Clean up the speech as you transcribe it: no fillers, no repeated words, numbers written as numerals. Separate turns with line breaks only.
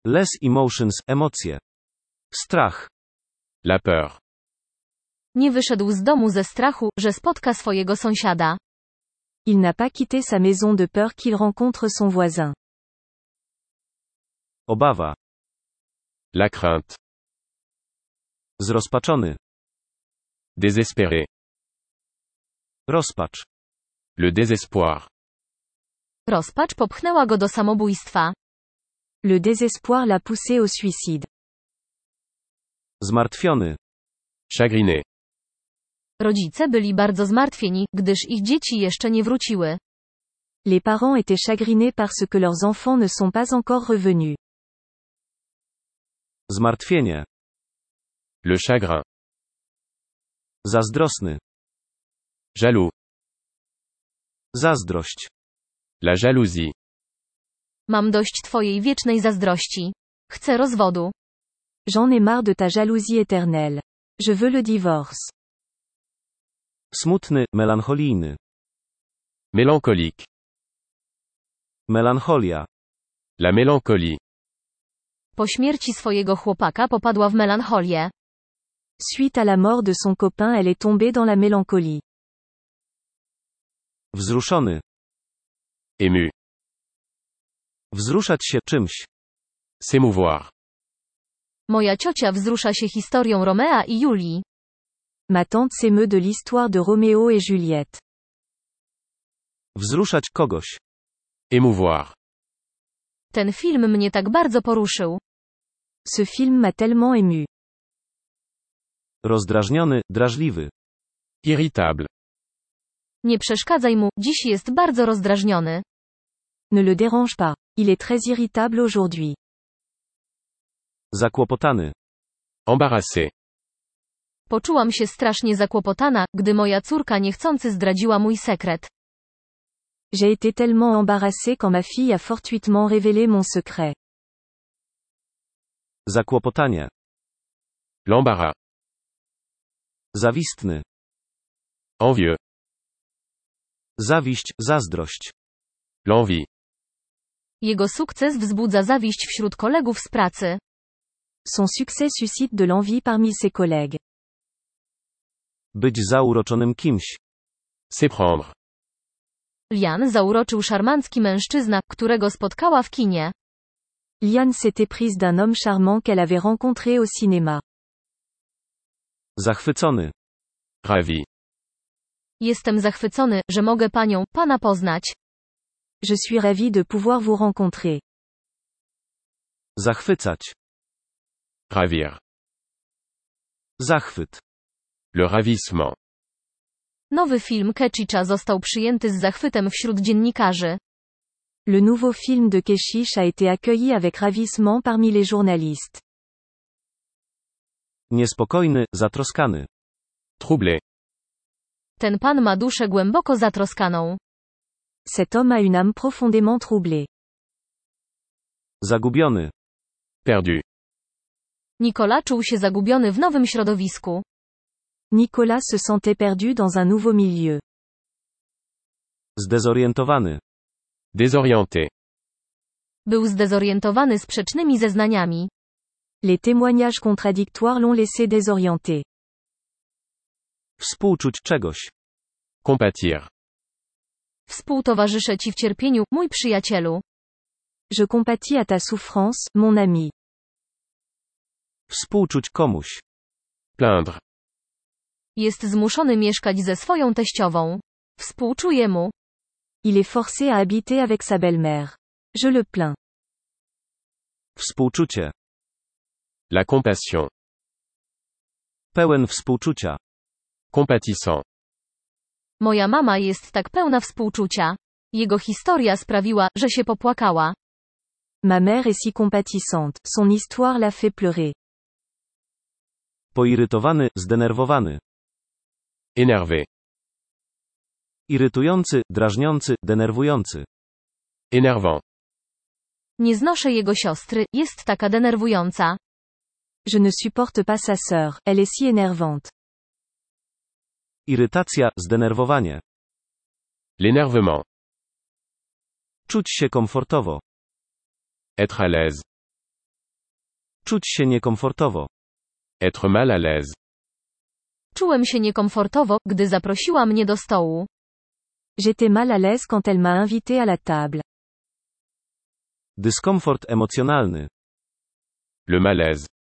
Less emotions, emocje. Strach.
La peur.
Nie wyszedł z domu ze strachu, że spotka swojego sąsiada.
Il n'a pas quitté sa maison de peur qu'il rencontre son voisin.
Obawa.
La crainte.
Zrozpaczony.
Désespéré.
Rozpacz.
Le désespoir.
Rozpacz popchnęła go do samobójstwa.
Le désespoir l'a poussé au suicide.
Zmartwiony.
Chagriné.
Rodzice byli bardzo zmartwieni, gdyż ich dzieci jeszcze nie wróciły.
Les parents étaient chagrinés parce que leurs enfants ne sont pas encore revenus.
Zmartwienie.
Le chagrin.
Zazdrosny.
Jaloux.
Zazdrość.
La jalousie.
Mam dość twojej wiecznej zazdrości. Chcę rozwodu.
J'en ai marre de ta jalousie éternelle. Je veux le divorce.
Smutny, melancholijny.
Mélancolique.
Melancholia.
La mélancolie.
Po śmierci swojego chłopaka popadła w melancholię.
Suite à la mort de son copain, elle est tombée dans la mélancolie.
Wzruszony.
Ému.
Wzruszać się czymś.
S'émouvoir.
Moja ciocia wzrusza się historią Romea i Julii.
Ma tante s'émeut de l'histoire de Roméo et Juliette.
Wzruszać kogoś.
Émouvoir.
Ten film mnie tak bardzo poruszył.
Ce film m'a tellement ému.
Rozdrażniony, drażliwy.
Irritable.
Nie przeszkadzaj mu, dziś jest bardzo rozdrażniony.
Ne le dérange pas. Il est très irritable aujourd'hui.
Zakłopotany.
Embarrassé.
Poczułam się strasznie zakłopotana, gdy moja córka niechcący zdradziła mój sekret.
J'ai été tellement embarrassée quand ma fille a fortuitement révélé mon secret.
Zakłopotanie.
L'embarras.
Zawistny.
Envieux.
Zawiść, zazdrość.
L'envie.
Jego sukces wzbudza zawiść wśród kolegów z pracy.
Son succès suscite de l'envie parmi ses collègues.
Być zauroczonym kimś.
S'éprendre.
Lian zauroczył szarmancki mężczyzna, którego spotkała w kinie.
Liane s'était prise d'un homme charmant qu'elle avait rencontré au cinéma.
Zachwycony.
Ravi.
Jestem zachwycony, że mogę pana poznać.
Je suis ravie de pouvoir vous rencontrer.
Zachwycać.
Ravir.
Zachwyt.
Le ravissement.
Nowy film Kechicha został przyjęty z zachwytem wśród dziennikarzy.
Le nouveau film de Keshish a été accueilli avec ravissement parmi les journalistes.
Niespokojny, zatroskany.
Troublé.
Ten pan ma duszę głęboko zatroskaną.
Cet homme a une âme profondément troublée.
Zagubiony.
Perdu.
Nicolas czuł się zagubiony w nowym środowisku.
Nicolas se sentait perdu dans un nouveau milieu.
Zdezorientowany.
Désorienté.
Był zdezorientowany sprzecznymi zeznaniami.
Les témoignages contradictoires l'ont laissé désorienté.
Współczuć czegoś.
Compatir.
Współtowarzyszę ci w cierpieniu, mój przyjacielu.
Je compatis à ta souffrance, mon ami.
Współczuć komuś.
Plaindre.
Jest zmuszony mieszkać ze swoją teściową. Współczuję mu.
Il est forcé à habiter avec sa belle-mère. Je le plains.
Współczucie.
La compassion.
Pełen współczucia.
Compatissant.
Moja mama jest tak pełna współczucia. Jego historia sprawiła, że się popłakała.
Ma mère est si compatissante, son histoire l'a fait pleurer.
Poirytowany, zdenerwowany.
Énervé.
Irytujący, drażniący, denerwujący.
Énervant.
Nie znoszę jego siostry, jest taka denerwująca.
Je ne supporte pas sa sœur, elle est si énervante.
Irytacja, zdenerwowanie.
L'énervement.
Czuć się komfortowo.
Être à l'aise.
Czuć się niekomfortowo.
Être mal à l'aise.
Czułem się niekomfortowo, gdy zaprosiła mnie do stołu.
J'étais mal à l'aise quand elle m'a invité à la table.
Dyskomfort emocjonalny.
Le malaise.